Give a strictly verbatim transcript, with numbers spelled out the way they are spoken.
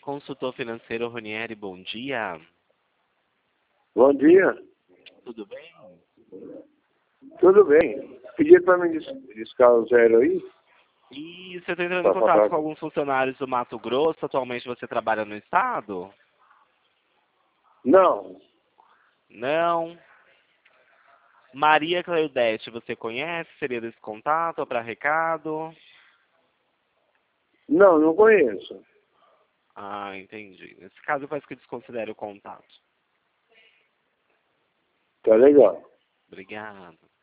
Consultor financeiro Ronieri, bom dia. Bom dia. Tudo bem? Tudo bem. Pedir para me dis- discar o zero aí? E você está entrando Tá, em tá, contato tá. com alguns funcionários do Mato Grosso? Atualmente você trabalha no estado? Não. Não. Maria Cleudete, você conhece? Seria desse contato ou para recado? Não, não conheço. Ah, entendi. Nesse caso, eu peço que desconsidere o contato. Tá legal. Obrigado.